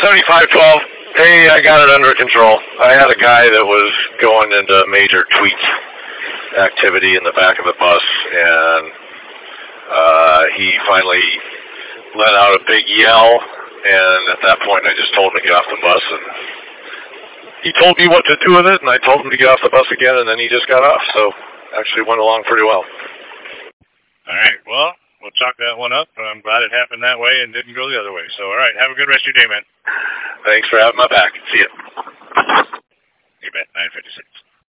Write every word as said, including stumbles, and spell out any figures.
seventy-five twelve. Hey, I got it under control. I had a guy that was going into major tweet activity in the back of the bus, and uh, he finally let out a big yell, and at that point I just told him to get off the bus, and he told me what to do with it, and I told him to get off the bus again, and then he just got off, so actually went along pretty well. All right, well, we'll chalk that one up. I'm glad it happened that way and didn't go the other way. So, all right, have a good rest of your day, man. Thanks for having my back. See ya. You bet, nine fifty-six.